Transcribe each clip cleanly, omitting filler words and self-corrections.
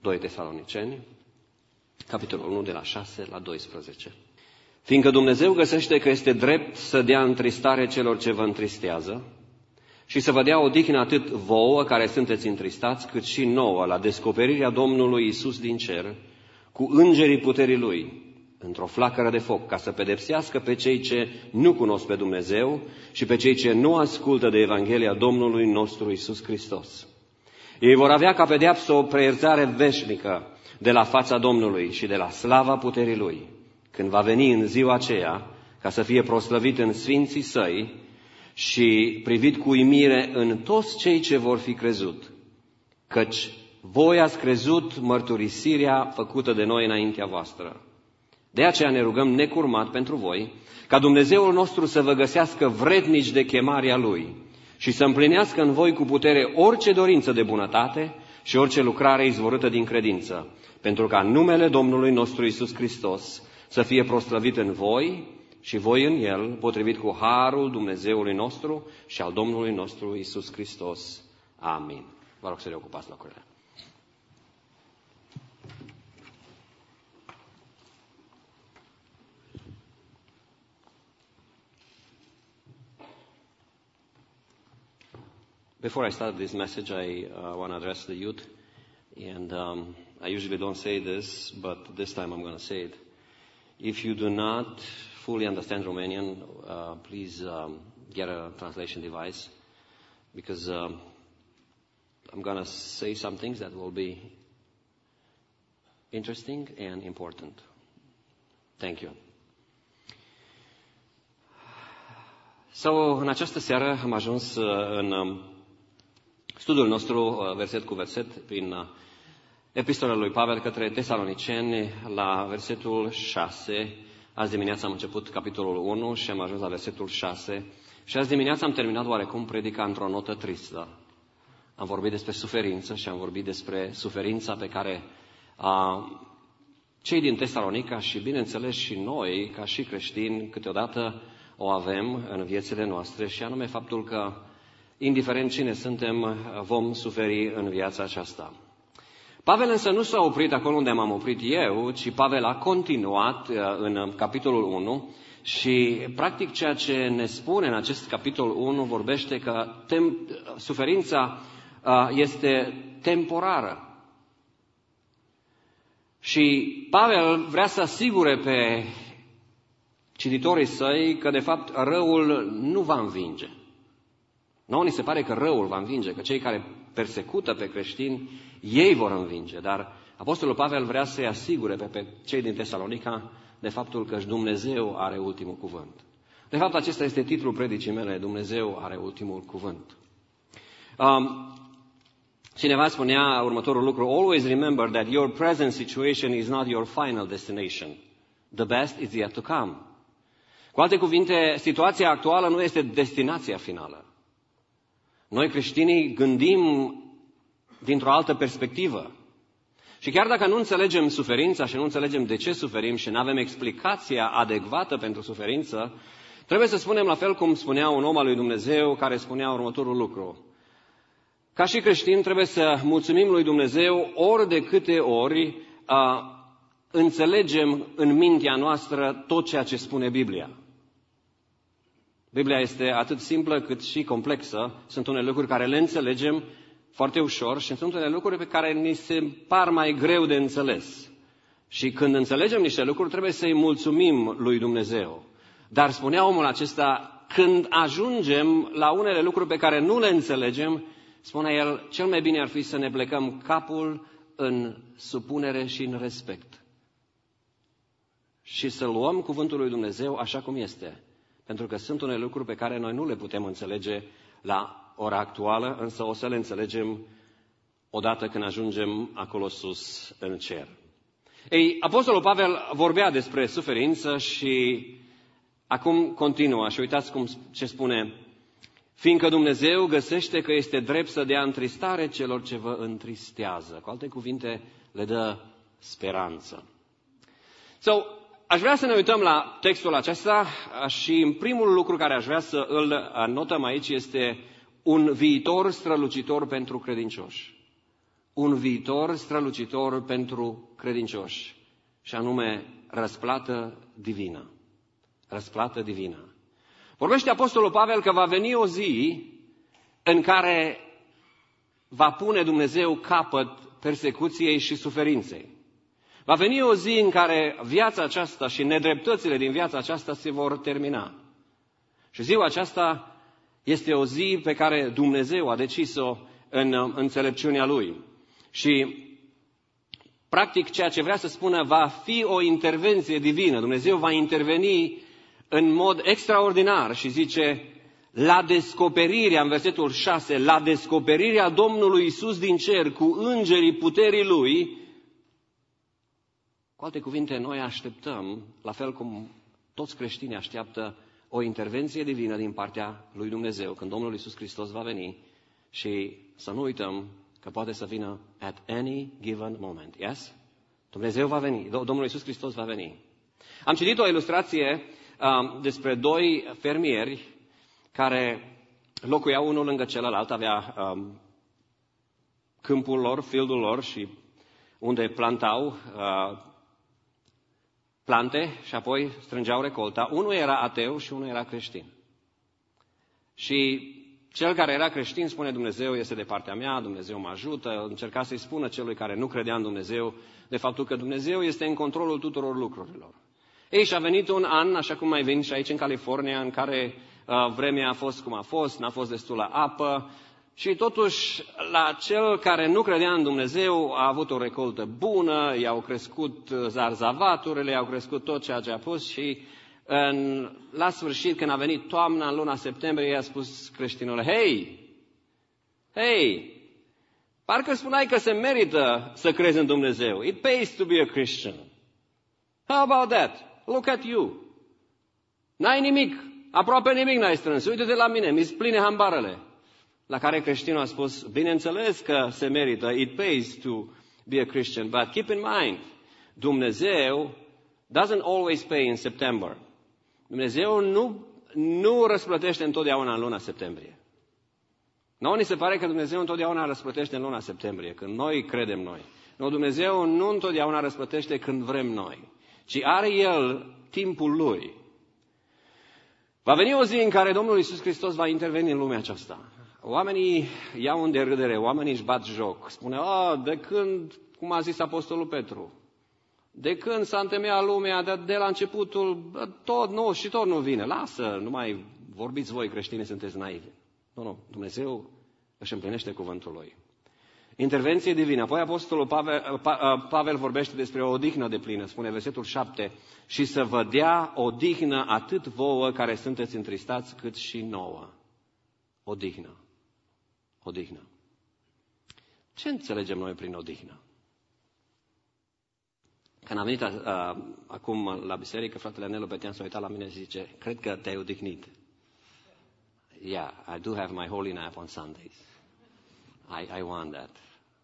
2 Tesaloniceni, capitolul 1, de la 6 la 12. Fiindcă Dumnezeu găsește că este drept să dea întristare celor ce vă întristează și să vă dea odihnă atât vouă care sunteți întristați, cât și nouă la descoperirea Domnului Iisus din cer, cu îngerii puterii Lui, într-o flacără de foc, ca să pedepsească pe cei ce nu cunosc pe Dumnezeu și pe cei ce nu ascultă de Evanghelia Domnului nostru Iisus Hristos. Ei vor avea ca pedeapsă o preierțare veșnică de la fața Domnului și de la slava puterii Lui, când va veni în ziua aceea, ca să fie proslăvit în sfinții Săi și privit cu uimire în toți cei ce vor fi crezut, căci voi ați crezut mărturisirea făcută de noi înaintea voastră. De aceea ne rugăm necurmat pentru voi, ca Dumnezeul nostru să vă găsească vrednici de chemarea Lui și să împlinească în voi cu putere orice dorință de bunătate și orice lucrare izvorâtă din credință, pentru ca numele Domnului nostru Iisus Hristos să fie proslăvit în voi și voi în El, potrivit cu harul Dumnezeului nostru și al Domnului nostru Iisus Hristos. Amin. Vă rog să reocupați locurile. Before I start this message, I want to address the youth. And I usually don't say this, but this time I'm going to say it. If you do not fully understand Romanian, please get a translation device, because I'm going to say some things that will be interesting and important. Thank you. So, în această seară am ajuns în studiul nostru, verset cu verset, prin epistola lui Pavel către Tesaloniceni, la versetul 6. Azi dimineața am început capitolul 1 și am ajuns la versetul 6. Și azi dimineața am terminat oarecum predica într-o notă tristă. Am vorbit despre suferință și am vorbit despre suferința pe care cei din Tesalonica și, bineînțeles, și noi, ca și creștini, câteodată o avem în viețile noastre, și anume faptul că, indiferent cine suntem, vom suferi în viața aceasta. Pavel însă nu s-a oprit acolo unde m-am oprit eu, ci Pavel a continuat în capitolul 1 și, practic, ceea ce ne spune în acest capitol 1 vorbește că suferința este temporară. Și Pavel vrea să asigure pe cititorii săi că, de fapt, răul nu va învinge. Nouă ni se pare că răul va învinge, că cei care persecută pe creștini, ei vor învinge. Dar Apostolul Pavel vrea să-i asigure pe cei din Tesalonica de faptul că Dumnezeu are ultimul cuvânt. De fapt, acesta este titlul predicii mele: Dumnezeu are ultimul cuvânt. Cineva spunea următorul lucru: always remember that your present situation is not your final destination. The best is yet to come. Cu alte cuvinte, situația actuală nu este destinația finală. Noi, creștinii, gândim dintr-o altă perspectivă. Și chiar dacă nu înțelegem suferința și nu înțelegem de ce suferim și nu avem explicația adecvată pentru suferință, trebuie să spunem la fel cum spunea un om al lui Dumnezeu, care spunea următorul lucru: ca și creștini trebuie să mulțumim lui Dumnezeu ori de câte ori înțelegem în mintea noastră tot ceea ce spune Biblia. Biblia este atât simplă cât și complexă. Sunt unele lucruri care le înțelegem foarte ușor și sunt unele lucruri pe care ni se par mai greu de înțeles. Și când înțelegem niște lucruri, trebuie să-i mulțumim lui Dumnezeu. Dar spunea omul acesta, când ajungem la unele lucruri pe care nu le înțelegem, spunea el, cel mai bine ar fi să ne plecăm capul în supunere și în respect. Și să luăm cuvântul lui Dumnezeu așa cum este. Pentru că sunt unele lucruri pe care noi nu le putem înțelege la ora actuală, însă o să le înțelegem odată când ajungem acolo sus în cer. Ei, Apostolul Pavel vorbea despre suferință și acum continuă. Și uitați ce spune: fiindcă Dumnezeu găsește că este drept să dea întristare celor ce vă întristează. Cu alte cuvinte, le dă speranță. Aș vrea să ne uităm la textul acesta și primul lucru care aș vrea să îl notăm aici este un viitor strălucitor pentru credincioși. un viitor strălucitor pentru credincioși, și anume răsplată divină. Răsplată divină. Vorbește Apostolul Pavel că va veni o zi în care va pune Dumnezeu capăt persecuției și suferinței. Va veni o zi în care viața aceasta și nedreptățile din viața aceasta se vor termina. Și ziua aceasta este o zi pe care Dumnezeu a decis-o în înțelepciunea Lui. Și, practic, ceea ce vrea să spună, va fi o intervenție divină. Dumnezeu va interveni în mod extraordinar și zice, la descoperirea, în versetul 6, la descoperirea Domnului Iisus din cer cu îngerii puterii Lui. Cu alte cuvinte, noi așteptăm, la fel cum toți creștinii așteaptă, o intervenție divină din partea lui Dumnezeu, când Domnul Iisus Hristos va veni. Și să nu uităm că poate să vină at any given moment. Yes? Dumnezeu va veni, Domnul Iisus Hristos va veni. Am citit o ilustrație despre doi fermieri care locuiau unul lângă celălalt, avea câmpul lor, fieldul lor și unde plantau plante și apoi strângeau recolta. Unul era ateu și unul era creștin. Și cel care era creștin spune, Dumnezeu este de partea mea, Dumnezeu mă ajută, încerca să-i spună celui care nu credea în Dumnezeu de faptul că Dumnezeu este în controlul tuturor lucrurilor. Ei, și a venit un an, așa cum mai vin și aici în California, în care vremea a fost cum a fost, n-a fost destulă apă și totuși la cel care nu credea în Dumnezeu a avut o recoltă bună, i-au crescut zarzavaturile, i-au crescut tot ceea ce a pus și la sfârșit, când a venit toamna, în luna septembrie, i-a spus creștinul, Hei, parcă spuneai că se merită să crezi în Dumnezeu. It pays to be a Christian. How about that? Look at you. N-ai nimic, aproape nimic n-ai strâns. Uite-te la mine, mi-s pline hambarele. La care creștinul a spus, bineînțeles că se merită, it pays to be a Christian, but keep in mind, Dumnezeu doesn't always pay in September. Dumnezeu nu răsplătește întotdeauna în luna septembrie. Nouă ni se pare că Dumnezeu întotdeauna răsplătește în luna septembrie, când noi credem noi. Nu, Dumnezeu nu întotdeauna răsplătește când vrem noi, ci are El timpul Lui. Va veni o zi în care Domnul Iisus Hristos va interveni în lumea aceasta. Oamenii iau în derâdere, oamenii își bat joc. Spune, de când, cum a zis Apostolul Petru, de când s-a întemeiat lumea, de la începutul, tot nu vine. Lasă, nu mai vorbiți voi creștini, sunteți naivi. Nu, Dumnezeu își împlinește cuvântul Lui. Intervenție divină. Apoi Apostolul Pavel vorbește despre o odihnă deplină, spune versetul 7, și să vă dea odihnă atât vouă care sunteți întristați, cât și nouă. Odihnă. Odihnă. Ce înțelegem noi prin odihnă? Când am venit acum la biserică, fratele Nelu Petean s-a uitat la mine și zice, cred că te-ai odihnit. Yeah, I do have my holy nap on Sundays. I want that.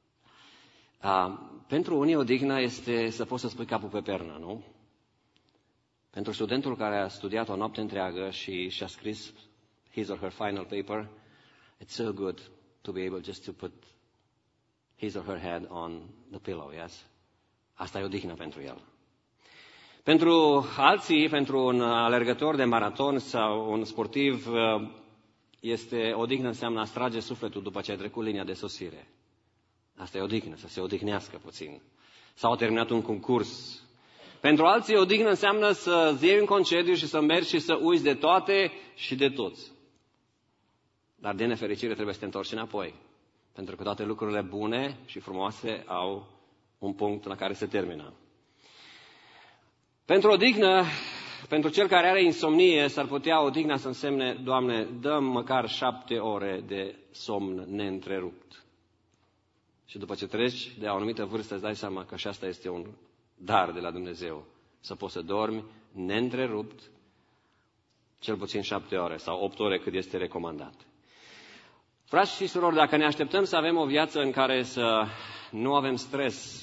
Pentru unii odihnă este să poți să spui capul pe pernă, nu? Pentru studentul care a studiat o noapte întreagă și și-a scris his or her final paper, it's so good to be able just to put his or her head on the pillow, yes? Asta e odihnă pentru el. Pentru alții, pentru un alergător de maraton sau un sportiv, odihnă înseamnă a trage sufletul după ce ai trecut linia de sosire. Asta e odihnă, să se odihnească puțin. Sau a terminat un concurs. Pentru alții, odihnă înseamnă să iei un concediu și să mergi și să uiți de toate și de toți. Dar de nefericire trebuie să te întorci înapoi. Pentru că toate lucrurile bune și frumoase au un punct la care se termină. Pentru odihnă, pentru cel care are insomnie, s-ar putea odihna să însemne, Doamne, dăm măcar 7 ore de somn neîntrerupt. Și după ce treci de o anumită vârstă, îți dai seama că și asta este un dar de la Dumnezeu. Să poți să dormi neîntrerupt cel puțin 7 ore sau 8 ore cât este recomandat. Frați și surori, dacă ne așteptăm să avem o viață în care să nu avem stres,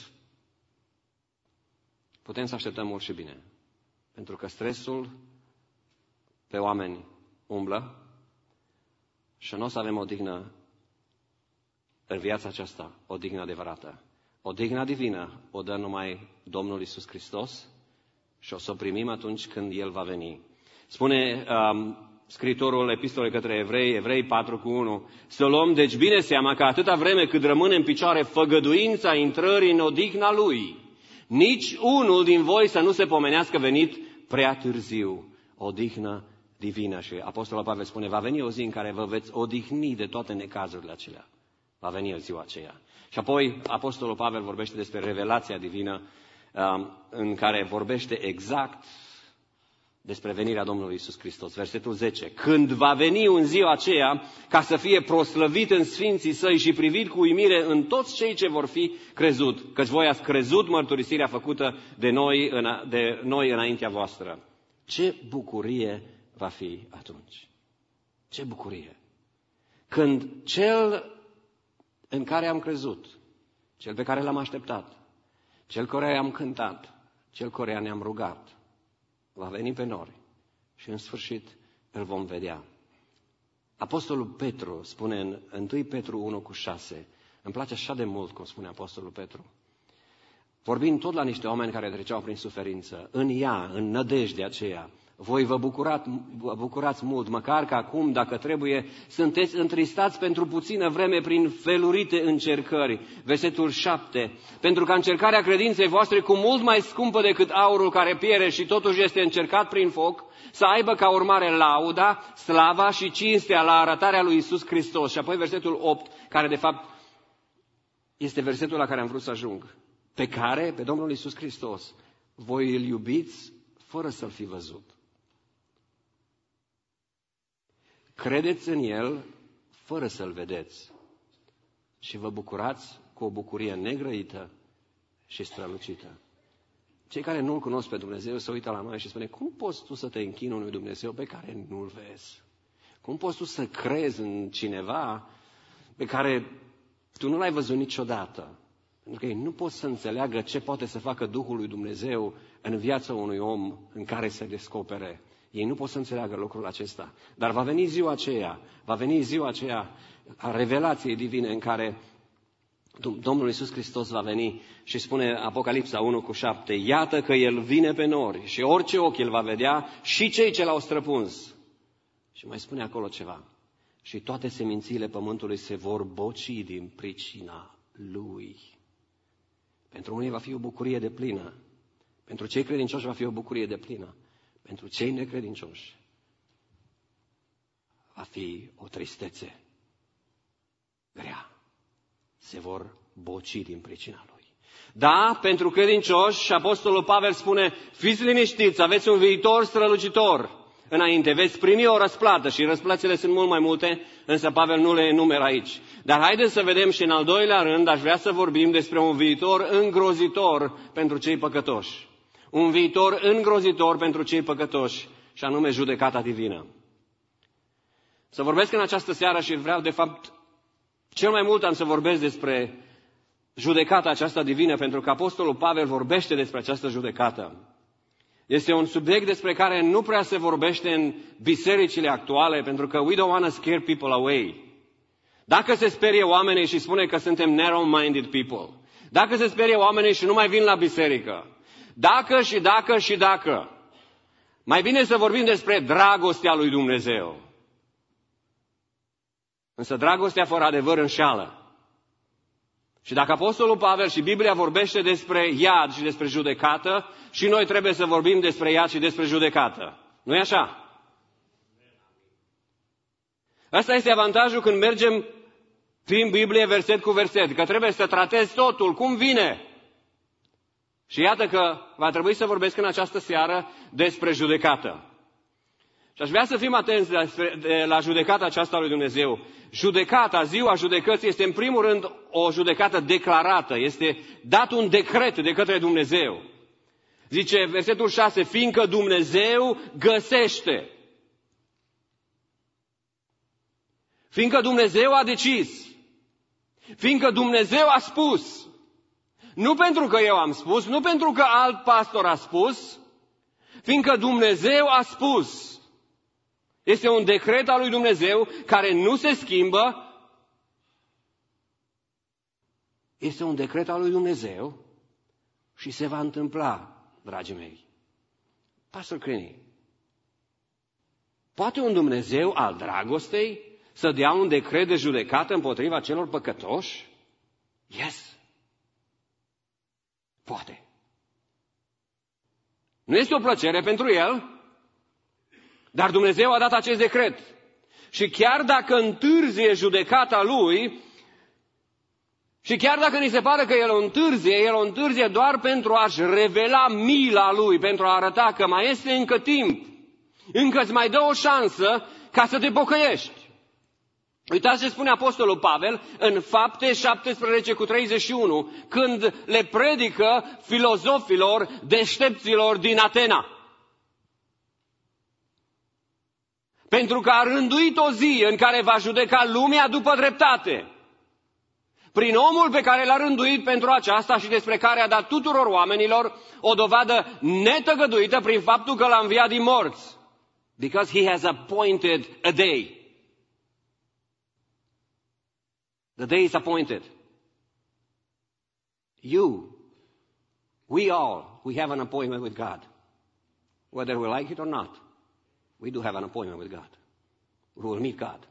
putem să așteptăm mult și bine. Pentru că stresul pe oameni umblă și nu o să avem odihnă în viața aceasta odihnă adevărată. Odihna divină o dă numai Domnul Iisus Hristos și o să o primim atunci când El va veni. Spune scriitorul epistolei către Evrei, Evrei 4:1, să luăm deci bine seama că atâta vreme cât rămâne în picioare făgăduința intrării în odihna Lui, nici unul din voi să nu se pomenească venit prea târziu. Odihnă divină. Și Apostolul Pavel spune, va veni o zi în care vă veți odihni de toate necazurile acelea. Va veni o ziua aceea. Și apoi Apostolul Pavel vorbește despre revelația divină, în care vorbește exact despre venirea Domnului Iisus Hristos. Versetul 10. Când va veni în ziua aceea, ca să fie proslăvit în sfinții săi și privit cu uimire în toți cei ce vor fi crezut, căci voi ați crezut mărturisirea făcută de noi înaintea voastră. Ce bucurie va fi atunci! Ce bucurie! Când cel în care am crezut, cel pe care l-am așteptat, cel care am cântat, cel care ne-am rugat, va veni pe nori și în sfârșit îl vom vedea. Apostolul Petru spune în 1 Petru 1:6, îmi place așa de mult cum spune Apostolul Petru, vorbind tot la niște oameni care treceau prin suferință, în ea, în nădejdea aceea, voi vă bucurați mult, măcar că acum, dacă trebuie, sunteți întristați pentru puțină vreme prin felurite încercări. Versetul 7. Pentru că încercarea credinței voastre, cu mult mai scumpă decât aurul care piere și totuși este încercat prin foc, să aibă ca urmare lauda, slava și cinstea la arătarea lui Iisus Hristos. Și apoi versetul 8, care de fapt este versetul la care am vrut să ajung. Pe care, pe Domnul Iisus Hristos, voi îl iubiți fără să-l fi văzut. Credeți în El fără să-L vedeți și vă bucurați cu o bucurie negrăită și strălucită. Cei care nu-L cunosc pe Dumnezeu se uită la noi și spune, cum poți tu să te închini unui Dumnezeu pe care nu-L vezi? Cum poți tu să crezi în cineva pe care tu nu l-ai văzut niciodată? Pentru că ei nu pot să înțeleagă ce poate să facă Duhul lui Dumnezeu în viața unui om în care se descopere. Ei nu pot să înțeleagă lucrul acesta. Dar va veni ziua aceea a revelației divine în care Domnul Iisus Hristos va veni și spune Apocalipsa 1:7, iată că El vine pe nori și orice ochi El va vedea și cei ce L-au străpuns. Și mai spune acolo ceva. Și toate semințiile pământului se vor boci din pricina Lui. Pentru unii va fi o bucurie deplină. Pentru cei credincioși va fi o bucurie deplină. Pentru cei necredincioși va fi o tristețe grea. Se vor boci din pricina Lui. Da, pentru credincioși, și Apostolul Pavel spune, fiți liniștiți, aveți un viitor strălucitor înainte, veți primi o răsplată și răsplățile sunt mult mai multe, însă Pavel nu le enumeră aici. Dar haideți să vedem și în al doilea rând, aș vrea să vorbim despre un viitor îngrozitor pentru cei păcătoși. Un viitor îngrozitor pentru cei păcătoși, și anume judecata divină. Să vorbesc în această seară și vreau, de fapt, cel mai mult am să vorbesc despre judecata aceasta divină, pentru că Apostolul Pavel vorbește despre această judecată. Este un subiect despre care nu prea se vorbește în bisericile actuale, pentru că we don't want to scare people away. Dacă se sperie oamenii și spune că suntem narrow-minded people, dacă se sperie oamenii și nu mai vin la biserică, dacă, mai bine să vorbim despre dragostea lui Dumnezeu. Însă dragostea fără adevăr înșeală. Și dacă Apostolul Pavel și Biblia vorbește despre iad și despre judecată, și noi trebuie să vorbim despre iad și despre judecată. Nu-i așa? Asta este avantajul când mergem prin Biblie verset cu verset, că trebuie să tratezi totul cum vine. Și iată că va trebui să vorbesc în această seară despre judecată. Și aș vrea să fim atenți la judecata aceasta lui Dumnezeu. Judecata, ziua judecății, este în primul rând o judecată declarată. Este dat un decret de către Dumnezeu. Zice versetul 6, fiindcă Dumnezeu găsește. Fiindcă Dumnezeu a decis. Fiindcă Dumnezeu a spus. Nu pentru că eu am spus, nu pentru că alt pastor a spus, fiindcă Dumnezeu a spus. Este un decret al lui Dumnezeu care nu se schimbă Este un decret al lui Dumnezeu și se va întâmpla, dragii mei. Pastor Creni, poate un Dumnezeu al dragostei să dea un decret de judecată împotriva celor păcătoși? Yes. Poate. Nu este o plăcere pentru el, dar Dumnezeu a dat acest decret. Și chiar dacă întârzie judecata lui, și chiar dacă ni se pare că el o întârzie doar pentru a-și revela mila lui, pentru a arăta că mai este încă timp, încă îți mai dă o șansă ca să te pocăiești. Uitați ce spune Apostolul Pavel în Fapte 17:31, când le predică filozofilor, deștepților din Atena. Pentru că a rânduit o zi în care va judeca lumea după dreptate. Prin omul pe care l-a rânduit pentru aceasta și despre care a dat tuturor oamenilor o dovadă netăgăduită prin faptul că l-a înviat din morți. Because he has appointed a day. The day is appointed. We all have an appointment with God. Whether we like it or not, we do have an appointment with God. We will meet God.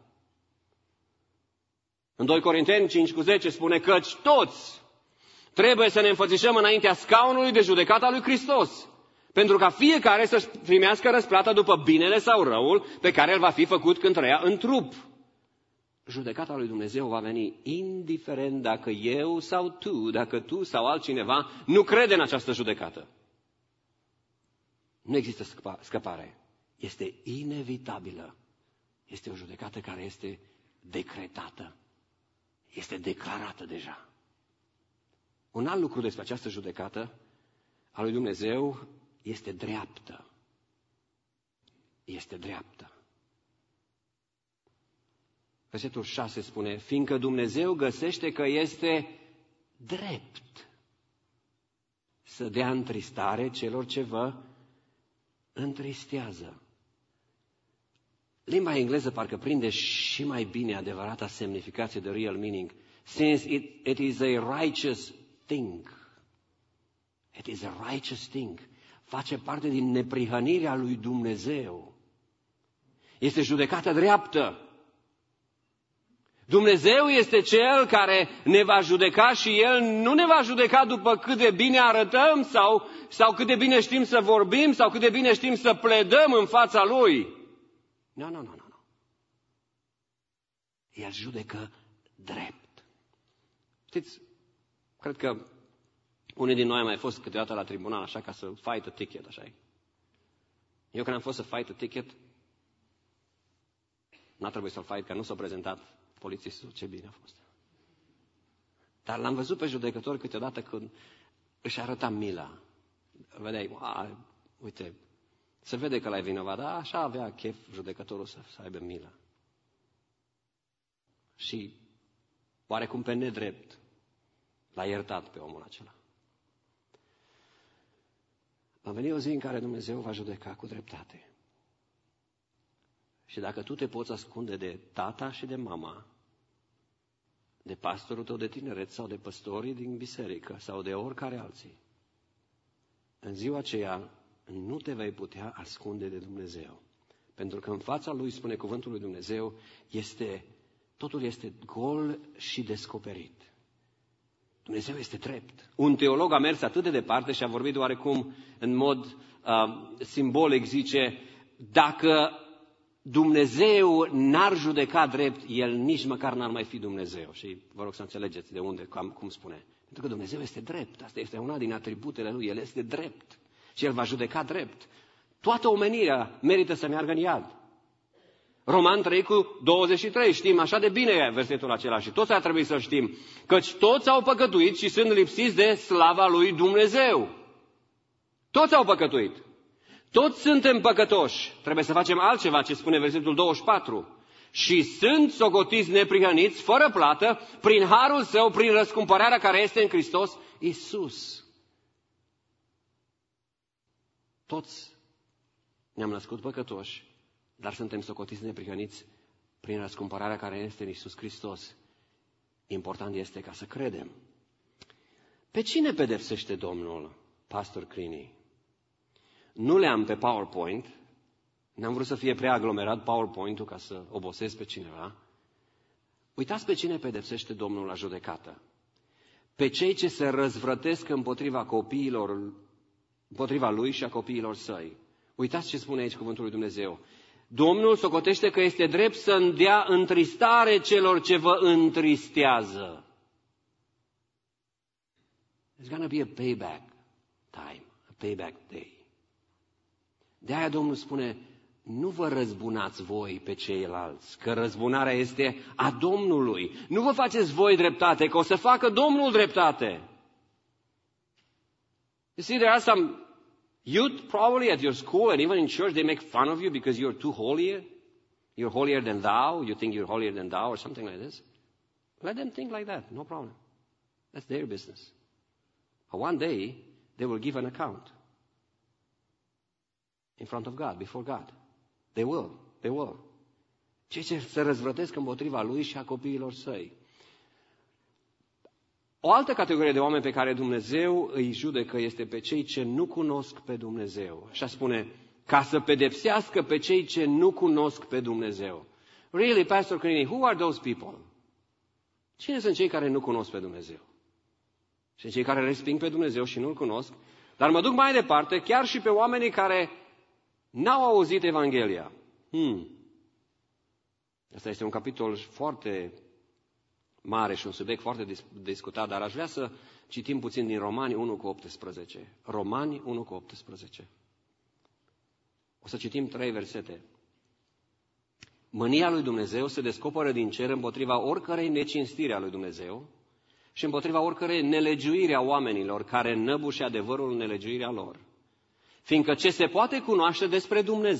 În 2 Corinteni 5:10 spune căci toți trebuie să ne înfățișăm înaintea scaunului de judecată al lui Hristos, pentru ca fiecare să-și primească răsplata după binele sau răul pe care el va fi făcut când trăia în trup. Judecata lui Dumnezeu va veni indiferent dacă eu sau tu, dacă tu sau altcineva nu crede în această judecată. Nu există scăpare. Este inevitabilă. Este o judecată care este decretată. Este declarată deja. Un alt lucru despre această judecată a lui Dumnezeu este dreaptă. Este dreaptă. Versetul 6 spune, fiindcă Dumnezeu găsește că este drept să dea întristare celor ce vă întristează. Limba engleză parcă prinde și mai bine adevărata semnificație de real meaning. Since it is a righteous thing. It is a righteous thing. Face parte din neprihănirea lui Dumnezeu. Este judecată dreaptă. Dumnezeu este Cel care ne va judeca și El nu ne va judeca după cât de bine arătăm sau cât de bine știm să vorbim sau cât de bine știm să pledăm în fața Lui. Nu. El judecă drept. Știți, cred că unii din noi am mai fost câteodată la tribunal așa ca să fight a ticket, așa. Eu când am fost să fight a ticket, n-a trebuit să-l fight, că nu s-a prezentat polițistul, ce bine a fost. Dar l-am văzut pe judecător câteodată când își arăta mila. Vedeai, uite, se vede că l-ai vinovat, dar așa avea chef judecătorul să aibă milă. Și oarecum pe nedrept l-a iertat pe omul acela. Va veni o zi în care Dumnezeu va judeca cu dreptate. Și dacă tu te poți ascunde de tata și de mama, de pastorul tău de tineret sau de păstorii din biserică sau de oricare alții, în ziua aceea nu te vei putea ascunde de Dumnezeu. Pentru că în fața Lui, spune cuvântul lui Dumnezeu, totul este gol și descoperit. Dumnezeu este drept. Un teolog a mers atât de departe și a vorbit oarecum în mod simbolic, zice, dacă Dumnezeu n-ar judeca drept, El nici măcar n-ar mai fi Dumnezeu. Și vă rog să înțelegeți de unde, cum spune. Pentru că Dumnezeu este drept. Asta este una din atributele Lui. El este drept. Și El va judeca drept. Toată omenirea merită să meargă în iad. Roman 3:23, știm așa de bine versetul acela și toți ar trebui să știm. Căci toți au păcătuit și sunt lipsiți de slava lui Dumnezeu. Toți au păcătuit. Toți suntem păcătoși. Trebuie să facem altceva, ce spune versetul 24. Și sunt socotiți neprihăniți, fără plată, prin harul Său, prin răscumpărarea care este în Hristos Iisus. Toți ne-am născut păcătoși, dar suntem socotiți neprihăniți prin răscumpărarea care este în Iisus Hristos. Important este ca să credem. Pe cine pedepsește Domnul, Pastor Crini? Nu le-am pe PowerPoint, n-am vrut să fie prea aglomerat PowerPoint-ul ca să obosesc pe cineva. Uitați pe cine pedepsește Domnul la judecată. Pe cei ce se răzvrătesc împotriva copiilor, împotriva lui și a copiilor săi. Uitați ce spune aici cuvântul lui Dumnezeu. Domnul socotește că este drept să dea întristare celor ce vă întristează. There's gonna be a payback time, a payback day. De aia Domnul spune, nu vă răzbunați voi pe ceilalți, că răzbunarea este a Domnului. Nu vă faceți voi dreptate, că o să facă Domnul dreptate. You see, there are some youth probably at your school and even in church, they make fun of you because you're too holy. You're holier than thou. You think you're holier than thou or something like this. Let them think like that, no problem. That's their business. But one day, they will give an account in front of God, before God. They will. Cei ce se răzvrătesc împotriva lui și a copiilor săi. O altă categorie de oameni pe care Dumnezeu îi judecă este pe cei ce nu cunosc pe Dumnezeu. Așa spune, ca să pedepsească pe cei ce nu cunosc pe Dumnezeu. Really, Pastor Crini, who are those people? Cine sunt cei care nu cunosc pe Dumnezeu? Și cei care resping pe Dumnezeu și nu-L cunosc. Dar mă duc mai departe, chiar și pe oamenii care n-au auzit Evanghelia. Asta este un capitol foarte mare și un subiect foarte discutat, dar aș vrea să citim puțin din Romani 1:18. Romani 1:18. O să citim 3 versete. Mânia lui Dumnezeu se descoperă din cer împotriva oricărei necinstiri a lui Dumnezeu și împotriva oricărei nelegiuiri a oamenilor care năbușe adevărul nelegiuirea lor. Fiindcă ce se poate cunoaște despre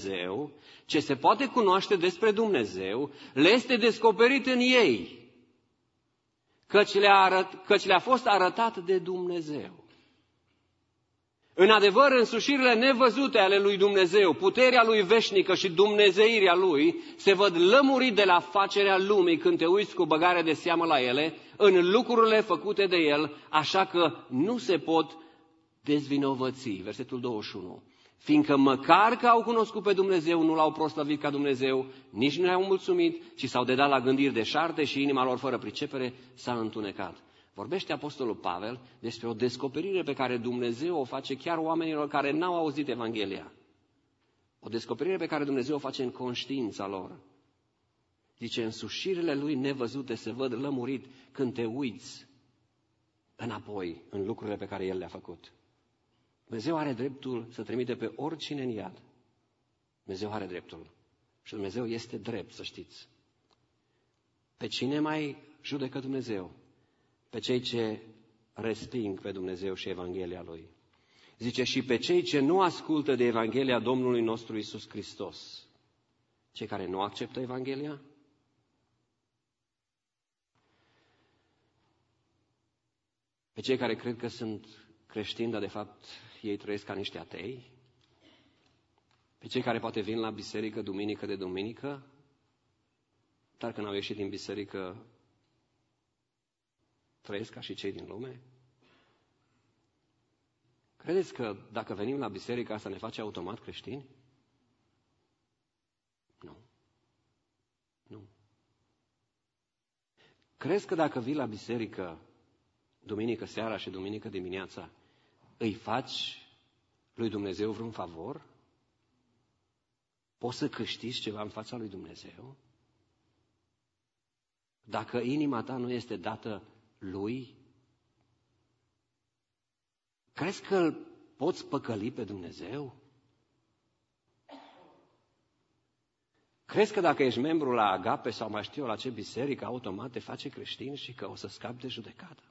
Dumnezeu, le este descoperit în ei, căci le-a fost arătat de Dumnezeu. În adevăr, însușirile nevăzute ale lui Dumnezeu, puterea lui veșnică și dumnezeirea lui, se văd lămurit de la facerea lumii când te uiți cu băgare de seamă la ele, în lucrurile făcute de el, așa că nu se pot dezvinovăți. Versetul 21. Fiindcă măcar că au cunoscut pe Dumnezeu, nu l-au proslăvit ca Dumnezeu, nici nu le-au mulțumit, ci s-au dedat la gândiri deșarte și inima lor fără pricepere s-a întunecat. Vorbește Apostolul Pavel despre o descoperire pe care Dumnezeu o face chiar oamenilor care n-au auzit Evanghelia. O descoperire pe care Dumnezeu o face în conștiința lor. Zice, însușirile lui nevăzute se văd lămurit când te uiți înapoi în lucrurile pe care El le-a făcut. Dumnezeu are dreptul să trimite pe oricine în iad. Dumnezeu are dreptul. Și Dumnezeu este drept, să știți. Pe cine mai judecă Dumnezeu? Pe cei ce resping pe Dumnezeu și Evanghelia Lui. Zice, și pe cei ce nu ascultă de Evanghelia Domnului nostru Iisus Hristos. Cei care nu acceptă Evanghelia? Pe cei care cred că sunt creștini, dar de fapt ei trăiesc ca niște atei? Pe cei care poate vin la biserică duminică de duminică, dar când au ieșit din biserică trăiesc ca și cei din lume? Credeți că dacă venim la biserică asta ne face automat creștini? Nu. Crezi că dacă vii la biserică duminică seara și duminică dimineața, îi faci lui Dumnezeu vreun favor? Poți să câștigi ceva în fața lui Dumnezeu? Dacă inima ta nu este dată lui, crezi că îl poți păcăli pe Dumnezeu? Crezi că dacă ești membru la Agape sau mai știu eu la ce biserică, automat te face creștin și că o să scapi de judecată?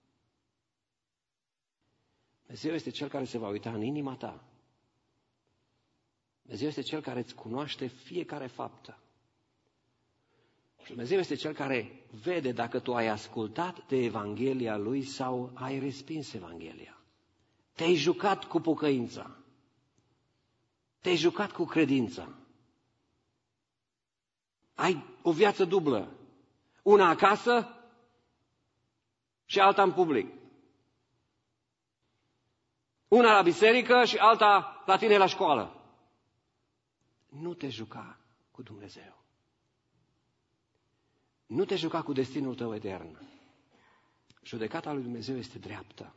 Dumnezeu este Cel care se va uita în inima ta. Dumnezeu este Cel care îți cunoaște fiecare faptă. Și Dumnezeu este Cel care vede dacă tu ai ascultat de Evanghelia Lui sau ai respins Evanghelia. Te-ai jucat cu pocăința. Te-ai jucat cu credința. Ai o viață dublă. Una acasă și alta în public. Una la biserică și alta la tine la școală. Nu te juca cu Dumnezeu. Nu te juca cu destinul tău etern. Judecata lui Dumnezeu este dreaptă.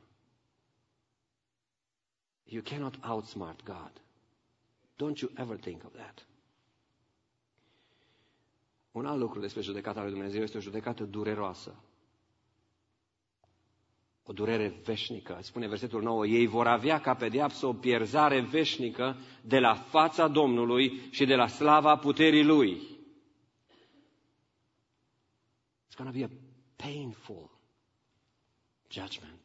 You cannot outsmart God. Don't you ever think of that. Un alt lucru despre judecata lui Dumnezeu este o judecată dureroasă. O durere veșnică. Spune versetul 9, ei vor avea ca pedeapsă o pierzare veșnică de la fața Domnului și de la slava puterii Lui. It's going to be a painful judgment.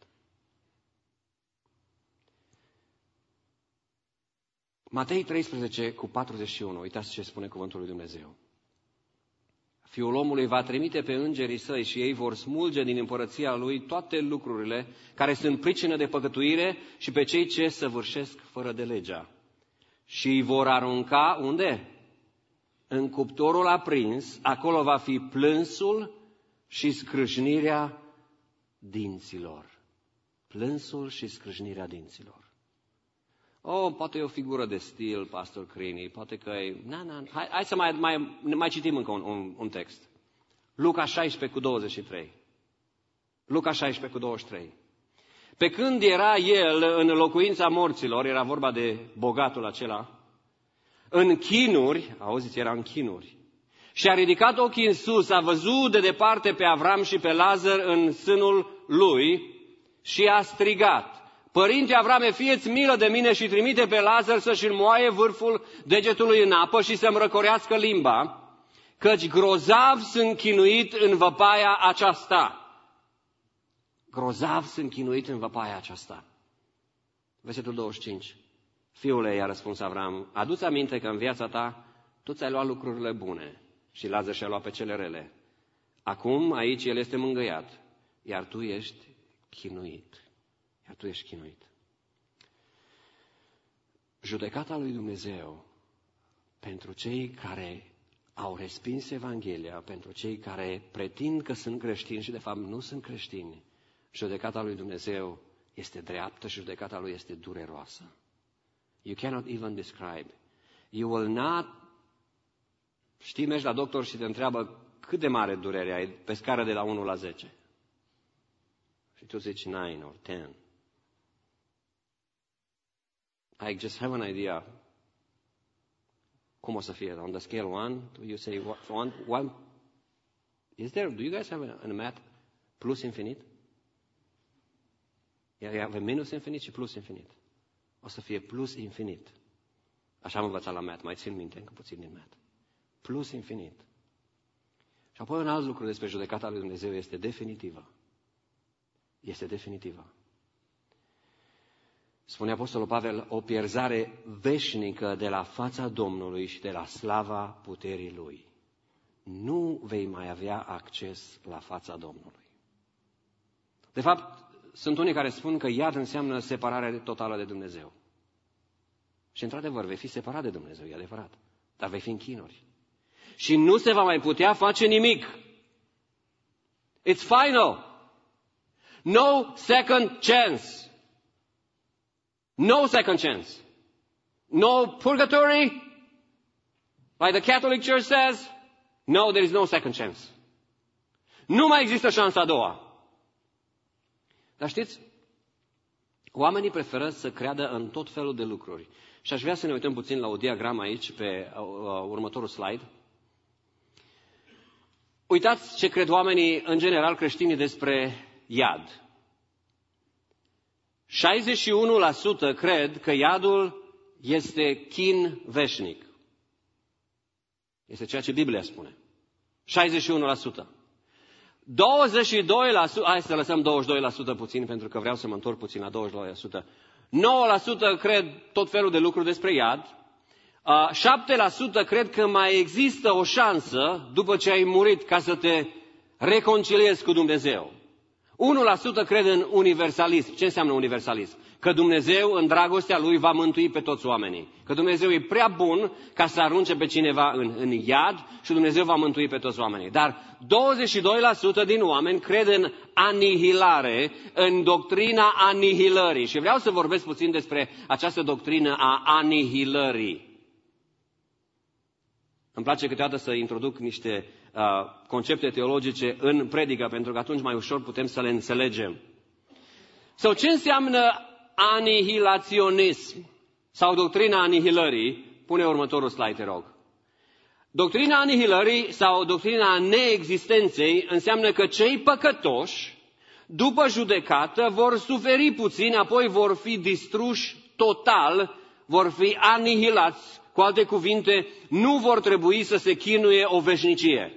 Matei 13 cu 41, uitați ce spune cuvântul lui Dumnezeu. Fiul omului va trimite pe îngerii săi și ei vor smulge din împărăția lui toate lucrurile care sunt pricină de păcătuire și pe cei ce săvârșesc fără de legea. Și îi vor arunca, unde? În cuptorul aprins, acolo va fi plânsul și scrâșnirea dinților. Plânsul și scrâșnirea dinților. Poate e o figură de stil, pastor Crini, poate că e... Hai să mai citim încă un text. Luca 16 cu 23. Luca 16 cu 23. Pe când era el în locuința morților, era vorba de bogatul acela, în chinuri, auziți, era în chinuri, și a ridicat ochii în sus, a văzut de departe pe Avram și pe Lazar în sânul lui și a strigat: Părinte Avrame, fie-ți milă de mine și trimite pe Lazar să-și înmoaie vârful degetului în apă și să-mi răcorească limba, căci grozav sunt chinuit în văpaia aceasta. Grozav sunt chinuit în văpaia aceasta. Versetul 25. Fiule, i-a răspuns Avram, adu-ți aminte că în viața ta tu ți-ai luat lucrurile bune și Lazar și-a luat pe cele rele. Acum aici el este mângâiat, iar tu ești chinuit. Iar tu ești chinuit. Judecata lui Dumnezeu pentru cei care au respins Evanghelia, pentru cei care pretind că sunt creștini și de fapt nu sunt creștini, judecata lui Dumnezeu este dreaptă și judecata lui este dureroasă. You cannot even describe. You will not... Știi, mergi la doctor și te întreabă cât de mare durere ai pe scară de la 1 la 10. Și tu zici 9 or 10. I just have an idea cum o să fie. On the scale 1, you say one. Is there? Do you guys have a math plus infinit? Avem minus infinit și plus infinit. O să fie plus infinit. Așa am învățat la math, mai țin minte încă puțin din math. Plus infinit. Și apoi un alt lucru despre judecata lui Dumnezeu este definitivă. Este definitivă. Spune Apostolul Pavel, o pierzare veșnică de la fața Domnului și de la slava puterii Lui. Nu vei mai avea acces la fața Domnului. De fapt, sunt unii care spun că iad înseamnă separare totală de Dumnezeu. Și într-adevăr, vei fi separat de Dumnezeu, e adevărat. Dar vei fi în chinuri. Și nu se va mai putea face nimic. It's final. No second chance. No second chance. No purgatory. Like the Catholic Church says, no, there is no second chance. Nu mai există șansa a doua. Dar știți, oamenii preferă să creadă în tot felul de lucruri. Și aș vrea să ne uităm puțin la o diagramă aici, pe următorul slide. Uitați ce cred oamenii, în general creștinii, despre iad. 61% cred că iadul este chin veșnic. Este ceea ce Biblia spune. 61%. 22%, hai să lăsăm 22% puțin, pentru că vreau să mă întorc puțin la 22%. 9% cred tot felul de lucruri despre iad. 7% cred că mai există o șansă după ce ai murit ca să te reconciliezi cu Dumnezeu. 1% cred în universalism. Ce înseamnă universalism? Că Dumnezeu, în dragostea Lui, va mântui pe toți oamenii. Că Dumnezeu e prea bun ca să arunce pe cineva în iad și Dumnezeu va mântui pe toți oamenii. Dar 22% din oameni cred în anihilare, în doctrina anihilării. Și vreau să vorbesc puțin despre această doctrină a anihilării. Îmi place câteodată să introduc niște concepte teologice în predică, pentru că atunci mai ușor putem să le înțelegem. Sau ce înseamnă anihilaționism sau doctrina anihilării? Pune următorul slide, te rog. Doctrina anihilării sau doctrina neexistenței înseamnă că cei păcătoși, după judecată, vor suferi puțin, apoi vor fi distruși total, vor fi anihilați. Cu alte cuvinte, nu vor trebui să se chinuie o veșnicie.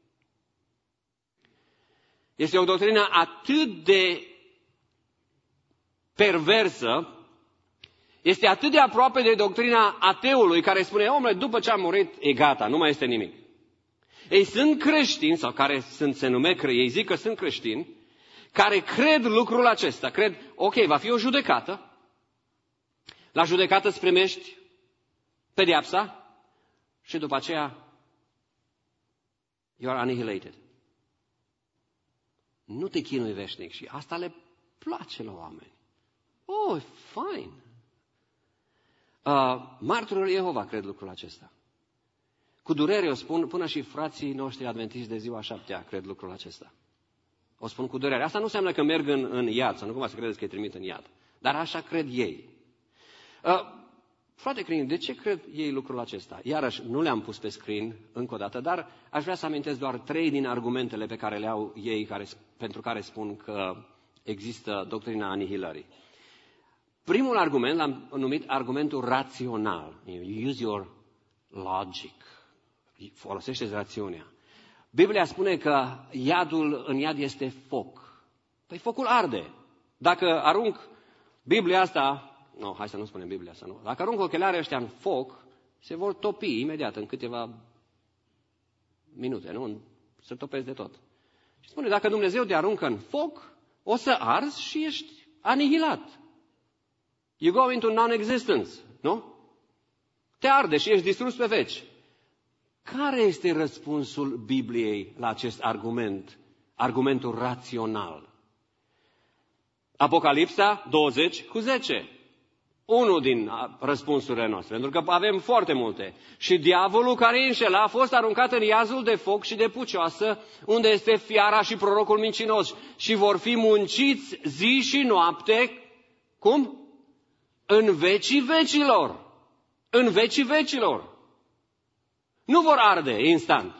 Este o doctrină atât de perversă, este atât de aproape de doctrina ateului care spune, omule, după ce am murit, e gata, nu mai este nimic. Ei sunt creștini, sau se numesc, ei zic că sunt creștini, care cred lucrul acesta, cred, ok, va fi o judecată, la judecată îți primești pedeapsa și după aceea you are annihilated. Nu te chinui veșnic și asta le place la oameni. Oh, fine. Marturii Jehova cred lucrul acesta. Cu durere o spun, până și frații noștri adventiști de ziua 7-a cred lucrul acesta. O spun cu durere. Asta nu înseamnă că merg în iad, să nu cumva să credeți că îi trimit în iad. Dar așa cred ei. Frate Crin, de ce cred ei lucrul acesta? Iarăși, nu le-am pus pe screen încă o dată, dar aș vrea să amintesc doar 3 din argumentele pe care le au ei, pentru care spun că există doctrina anihilării. Primul argument l-am numit argumentul rațional. You use your logic. Folosește-ți rațiunea. Biblia spune că în iad este foc. Păi focul arde. Dacă arunc Biblia asta, hai să nu spunem Biblia asta, nu. Dacă arunc ochelarii ăștia în foc, se vor topi imediat în câteva minute, nu? Se topesc de tot. Și spune, dacă Dumnezeu te aruncă în foc, o să arzi și ești anihilat. You go into non-existence, nu? Te arde și ești distrus pe veci. Care este răspunsul Bibliei la acest argument? Argumentul rațional. Apocalipsa 20:10. Unul din răspunsurile noastre, pentru că avem foarte multe. Și diavolul care îi înșela a fost aruncat în iazul de foc și de pucioasă, unde este fiara și prorocul mincinos. Și vor fi munciți zi și noapte, cum? În vecii vecilor. În vecii vecilor. Nu vor arde instant.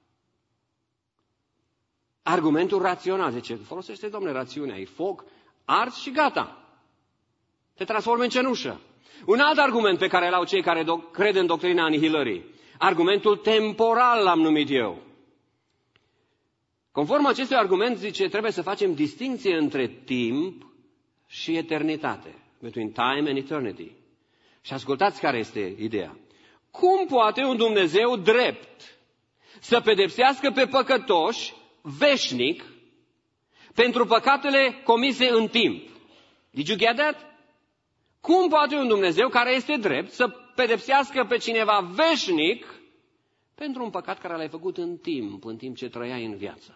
Argumentul rațional, zice, folosește, domnule, rațiunea, e foc, arzi și gata. Te transformi în cenușă. Un alt argument pe care l-au cei care cred în doctrina anihilării. Argumentul temporal l-am numit eu. Conform acestui argument, zice, trebuie să facem distinție între timp și eternitate. Between time and eternity. Și ascultați care este ideea. Cum poate un Dumnezeu drept să pedepsească pe păcătoși veșnic pentru păcatele comise în timp? Did you get that? Cum poate un Dumnezeu care este drept să pedepsească pe cineva veșnic pentru un păcat care l-ai făcut în timp ce trăiai în viață?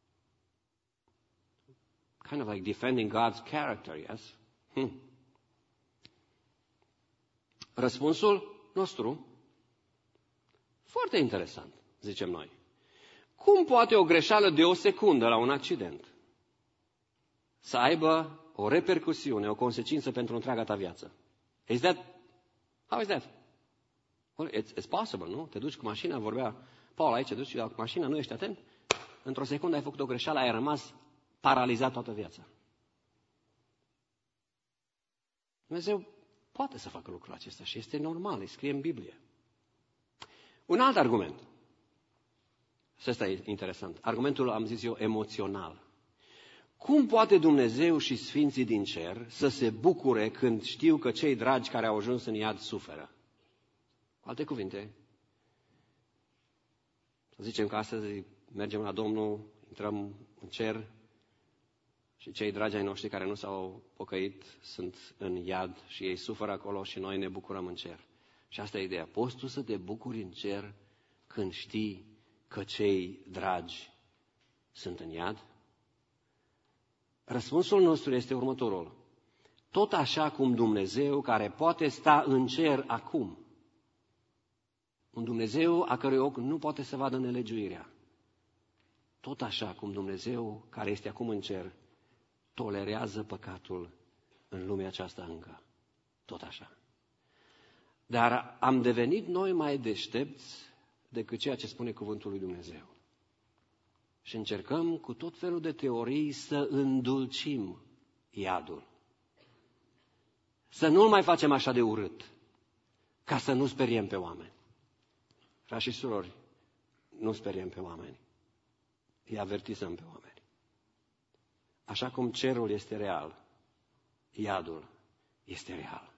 Kind of like defending God's character, yes? Răspunsul nostru, foarte interesant, zicem noi. Cum poate o greșeală de o secundă la un accident să aibă o repercusiune, o consecință pentru întreaga ta viață? How is that? Well, it's possible, nu? Te duci cu mașina, vorbea Paul aici, te duci cu mașina, nu ești atent, într-o secundă ai făcut o greșeală, ai rămas paralizat toată viața. Dumnezeu poate să facă lucrul acesta și este normal, îi scrie în Biblie. Un alt argument. Și ăsta e interesant. Argumentul, am zis eu, emoțional. Cum poate Dumnezeu și Sfinții din cer să se bucure când știu că cei dragi care au ajuns în iad suferă? Cu alte cuvinte, să zicem că astăzi mergem la Domnul, intrăm în cer Și cei dragi ai noștri care nu s-au pocăit sunt în iad și ei suferă acolo și noi ne bucurăm în cer. Și asta e ideea. Poți tu să te bucuri în cer când știi că cei dragi sunt în iad? Răspunsul nostru este următorul. Tot așa cum Dumnezeu, care poate sta în cer acum, un Dumnezeu a cărui ochi nu poate să vadă nelegiuirea, tot așa cum Dumnezeu, care este acum în cer, tolerează păcatul în lumea aceasta încă. Tot așa. Dar am devenit noi mai deștepți decât ceea ce spune cuvântul lui Dumnezeu. Și încercăm cu tot felul de teorii să îndulcim iadul. Să nu-l mai facem așa de urât, ca să nu speriem pe oameni. Frați și surori, nu speriem pe oameni. Îi avertizăm pe oameni. Așa cum cerul este real, iadul este real.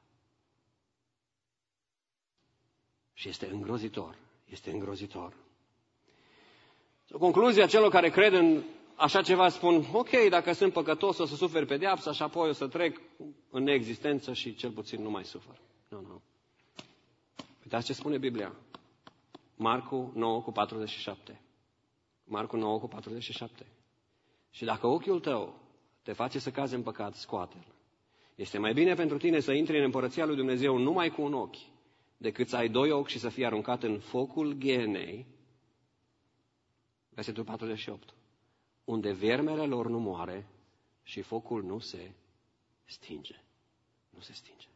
Și este îngrozitor, este îngrozitor. O concluzie a celor care cred în așa ceva spun, ok, dacă sunt păcătos o să suferi pedeapsa și apoi o să trec în neexistență și cel puțin nu mai sufăr. Nu. Uitați ce spune Biblia. Marcu 9:47. Marcu 9:47. Și dacă ochiul tău te face să cazi în păcat, scoate-l. Este mai bine pentru tine să intri în împărăția lui Dumnezeu numai cu un ochi, decât să ai 2 ochi și să fii aruncat în focul ghenei, versetul 48, unde vermele lor nu moare și focul nu se stinge. Nu se stinge.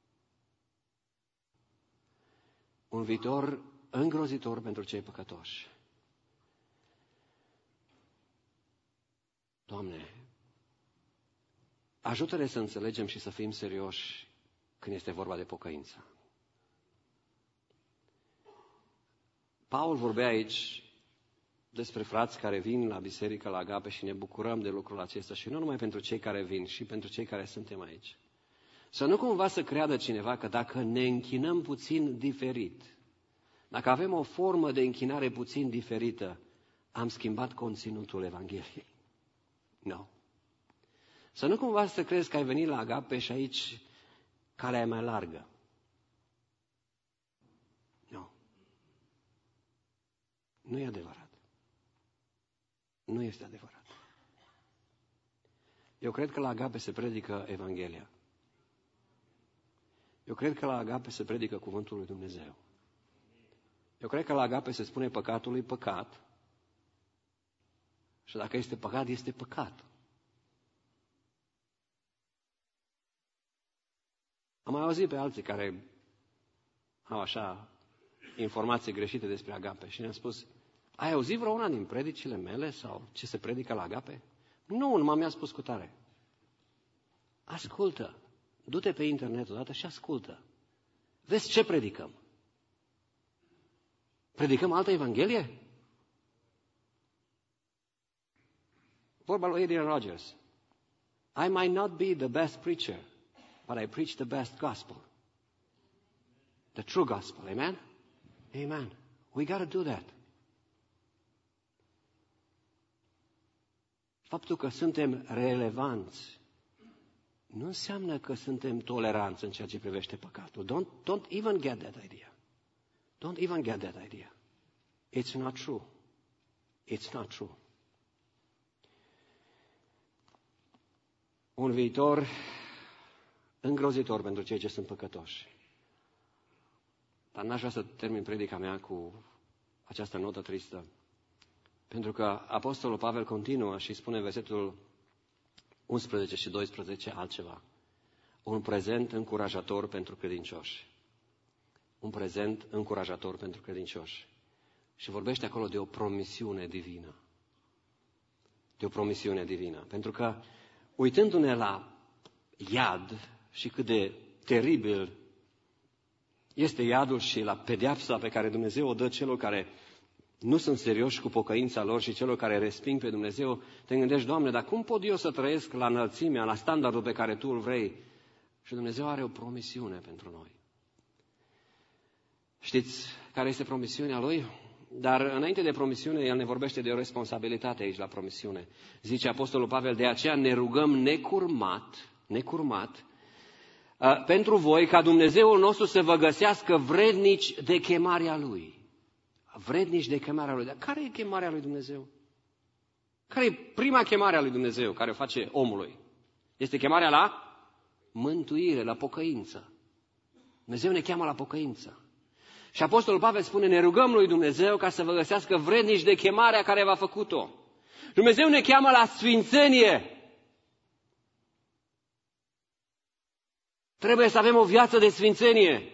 Un viitor îngrozitor pentru cei păcătoși. Doamne, ajută-ne să înțelegem și să fim serioși când este vorba de pocăință. Paul vorbea aici despre frați care vin la biserică, la Agape și ne bucurăm de lucrul acesta și nu numai pentru cei care vin, și pentru cei care suntem aici. Să nu cumva să creadă cineva că dacă ne închinăm puțin diferit, dacă avem o formă de închinare puțin diferită, am schimbat conținutul Evangheliei. Nu. Să nu cumva să crezi că ai venit la Agape și aici calea e mai largă. Nu. Nu e adevărat. Nu este adevărat. Eu cred că la Agape se predică Evanghelia. Eu cred că la Agape se predică cuvântul lui Dumnezeu. Eu cred că la Agape se spune păcatului păcat și dacă este păcat, este păcat. Am mai auzit pe alții care au așa informații greșite despre Agape și ne-am spus, ai auzit vreuna din predicile mele sau ce se predică la Agape? Nu, numai mi-a spus cu tare. Ascultă, du-te pe internet odată și ascultă. Vezi ce predicăm. Predicăm altă Evanghelie? Vorba lui Adrian Rogers. I might not be the best preacher, but I preach the best gospel. The true gospel. Amen? Amen. We got to do that. Faptul că suntem relevanți nu înseamnă că suntem toleranți în ceea ce privește păcatul. Don't even get that idea. Don't even get that idea. It's not true. It's not true. Un viitor îngrozitor pentru cei ce sunt păcătoși. Dar n-aș vrea să termin predica mea cu această notă tristă. Pentru că Apostolul Pavel continuă și spune versetul 11 și 12 altceva. Un prezent încurajator pentru credincioși. Un prezent încurajator pentru credincioși. Și vorbește acolo de o promisiune divină. De o promisiune divină. Pentru că, uitându-ne la iad și cât de teribil este iadul și la pedeapsa pe care Dumnezeu o dă celor care nu sunt serioși cu pocăința lor și celor care resping pe Dumnezeu, te gândești, Doamne, dar cum pot eu să trăiesc la înălțimea, la standardul pe care Tu îl vrei? Și Dumnezeu are o promisiune pentru noi. Știți care este promisiunea Lui? Dar înainte de promisiune, el ne vorbește de o responsabilitate aici la promisiune. Zice Apostolul Pavel, de aceea ne rugăm necurmat, pentru voi ca Dumnezeul nostru să vă găsească vrednici de chemarea Lui. Vrednici de chemarea Lui. Dar care e chemarea Lui Dumnezeu? Care e prima chemare a Lui Dumnezeu care o face omului? Este chemarea la mântuire, la pocăință. Dumnezeu ne cheamă la pocăință. Și Apostolul Pavel spune, ne rugăm lui Dumnezeu ca să vă găsească vrednici de chemarea care v-a făcut-o. Dumnezeu ne cheamă la sfințenie. Trebuie să avem o viață de sfințenie.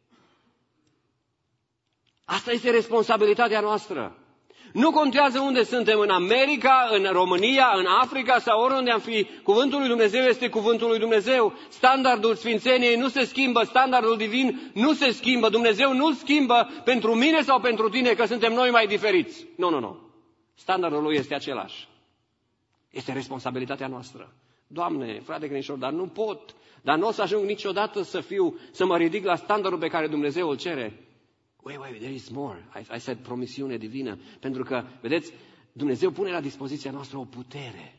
Asta este responsabilitatea noastră. Nu contează unde suntem, în America, în România, în Africa sau oriunde am fi. Cuvântul lui Dumnezeu este cuvântul lui Dumnezeu. Standardul sfințeniei nu se schimbă, standardul divin nu se schimbă. Dumnezeu nu-l schimbă pentru mine sau pentru tine, că suntem noi mai diferiți. Nu. Standardul lui este același. Este responsabilitatea noastră. Doamne, frate credincior, dar nu pot, dar nu o să ajung niciodată să mă ridic la standardul pe care Dumnezeu îl cere. Wait, there is more. I said promisiune divină. Pentru că, vedeți, Dumnezeu pune la dispoziția noastră o putere.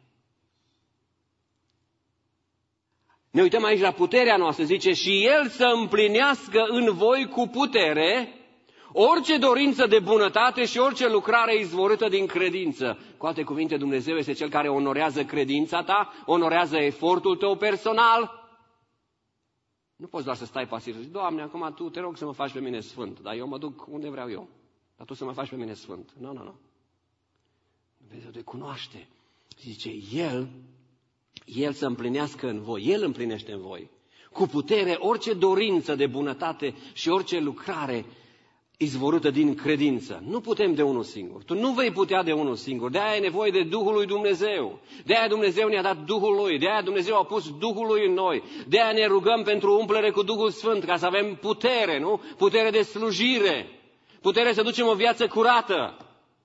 Ne uităm aici la puterea noastră, zice, și El să împlinească în voi cu putere orice dorință de bunătate și orice lucrare izvorâtă din credință. Cu alte cuvinte, Dumnezeu este Cel care onorează credința ta, onorează efortul tău personal. Nu poți doar să stai pasiv și zici, Doamne, acum Tu te rog să mă faci pe mine sfânt, dar eu mă duc unde vreau eu. Dar Tu să mă faci pe mine sfânt. Nu. Dumnezeu te cunoaște. Zice, El să împlinească în voi, El împlinește în voi, cu putere orice dorință de bunătate și orice lucrare izvorâtă din credință. Nu putem de unul singur. Tu nu vei putea de unul singur. De aia ai nevoie de Duhul lui Dumnezeu. De aia Dumnezeu ne-a dat Duhul Lui. De aia Dumnezeu a pus Duhul Lui în noi. De aia ne rugăm pentru umplere cu Duhul Sfânt, ca să avem putere, nu? Putere de slujire. Putere să ducem o viață curată.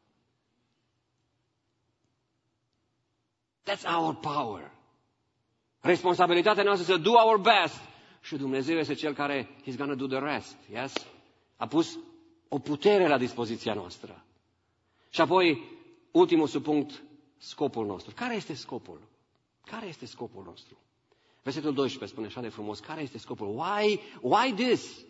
That's our power. Responsabilitatea noastră să do our best. Și Dumnezeu este Cel care He's gonna do the rest. Yes? A pus o putere la dispoziția noastră. Și apoi, ultimul subpunct, scopul nostru. Care este scopul? Care este scopul nostru? Versetul 12 spune așa de frumos, care este scopul? Why this?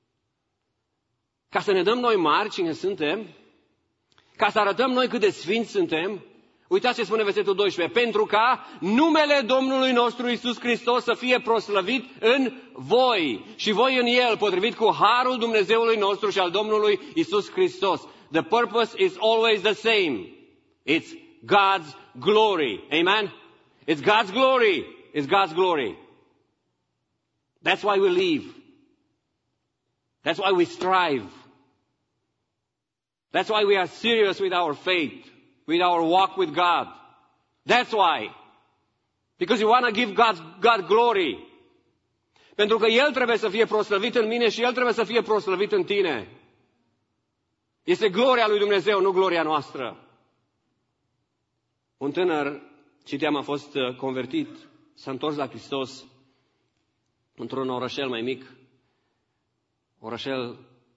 Ca să ne dăm noi mari cine suntem? Ca să arătăm noi cât de sfinți suntem? Uitați ce spune versetul 12. Pentru ca numele Domnului nostru Iisus Hristos să fie proslăvit în voi și voi în El, potrivit cu harul Dumnezeului nostru și al Domnului Iisus Hristos. The purpose is always the same. It's God's glory. Amen? It's God's glory. It's God's glory. That's why we live. That's why we strive. That's why we are serious with our faith. With our walk with God. That's why. Because you want to give God glory. Pentru că El trebuie să fie proslăvit în mine și El trebuie să fie proslăvit în tine. Este gloria lui Dumnezeu, nu gloria noastră. Un tânăr, citeam, a fost convertit, s-a întors la Hristos într-un orășel mai mic, orășel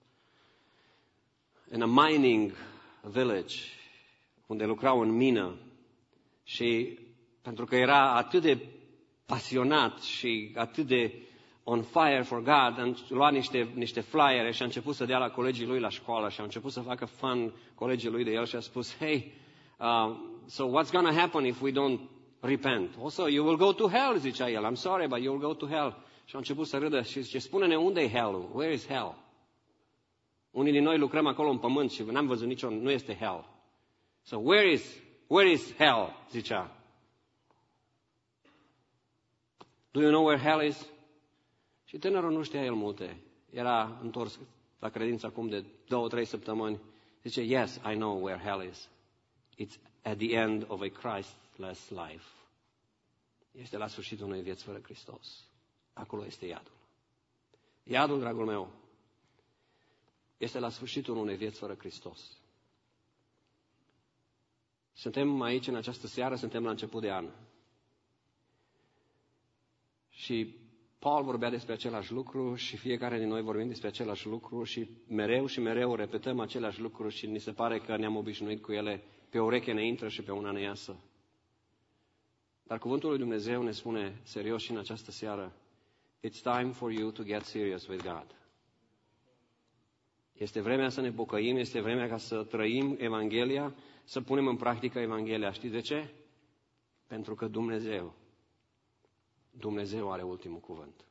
in a mining village, unde lucrau în mină, și pentru că era atât de pasionat și atât de on fire for God, a luat niște flyere și a început să dea la colegii lui la școală și a început să facă fun colegii lui de el și a spus, hey, so what's gonna happen if we don't repent? Also, you will go to hell, zicea el. I'm sorry, but you will go to hell. Și a început să râdă și zice, spune-ne unde e hell? Where is hell? Unii din noi lucrăm acolo în pământ și n-am văzut niciun, nu este hell. So where is hell? Zicea. Do you know where hell is? Și tânărul nu știa el multe. Era întors la credință acum de 2-3 săptămâni. Zice, yes, I know where hell is. It's at the end of a Christless life. Este la sfârșitul unei vieți fără Hristos. Acolo este iadul. Iadul, dragul meu, este la sfârșitul unei vieți fără Hristos. Suntem aici în această seară, suntem la început de an. Și Paul vorbea despre același lucru și fiecare din noi vorbim despre același lucru și mereu repetăm același lucru și ni se pare că ne-am obișnuit cu ele, pe o ureche ne intră și pe una ne iasă. Dar cuvântul lui Dumnezeu ne spune serios și în această seară, it's time for you to get serious with God. Este vremea să ne pocăim, este vremea ca să trăim Evanghelia, să punem în practică Evanghelia. Știți de ce? Pentru că Dumnezeu are ultimul cuvânt.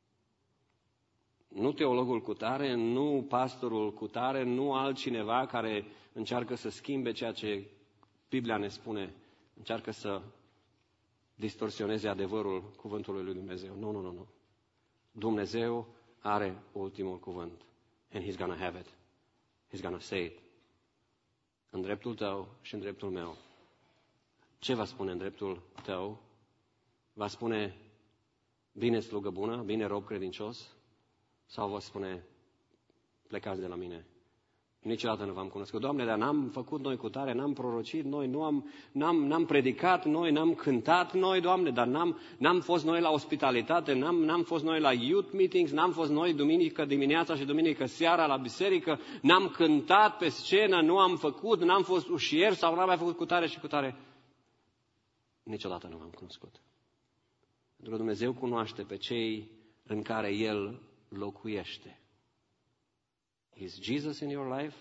Nu teologul cutare, nu pastorul cutare, nu altcineva care încearcă să schimbe ceea ce Biblia ne spune, încearcă să distorsioneze adevărul cuvântului lui Dumnezeu. Nu. Dumnezeu are ultimul cuvânt. And He's gonna have it. He's gonna say it. În dreptul tău și în dreptul meu. Ce va spune în dreptul tău? Va spune, bine slugă bună, bine rob credincios? Sau va spune, plecați de la mine? Niciodată nu v-am cunoscut. Doamne, dar n-am făcut noi cutare, n-am prorocit noi, n-am predicat noi, n-am cântat noi, Doamne, dar n-am fost noi la ospitalitate, n-am fost noi la youth meetings, n-am fost noi duminică dimineața și duminică seara la biserică, n-am cântat pe scenă, nu am făcut, n-am fost ușier sau n-am mai făcut cutare și cutare. Niciodată nu v-am cunoscut. Pentru că Dumnezeu cunoaște pe cei în care El locuiește. Is Jesus in your life?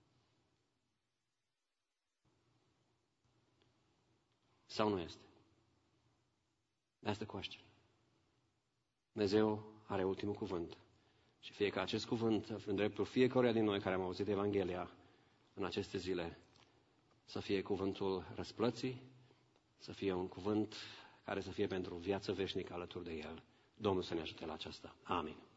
Sau nu este? That's the question. Dumnezeu are ultimul cuvânt. Și fie că acest cuvânt, în dreptul fiecăruia din noi care am auzit Evanghelia în aceste zile, să fie cuvântul răsplății, să fie un cuvânt care să fie pentru viață veșnică alături de El. Domnul să ne ajute la aceasta. Amin.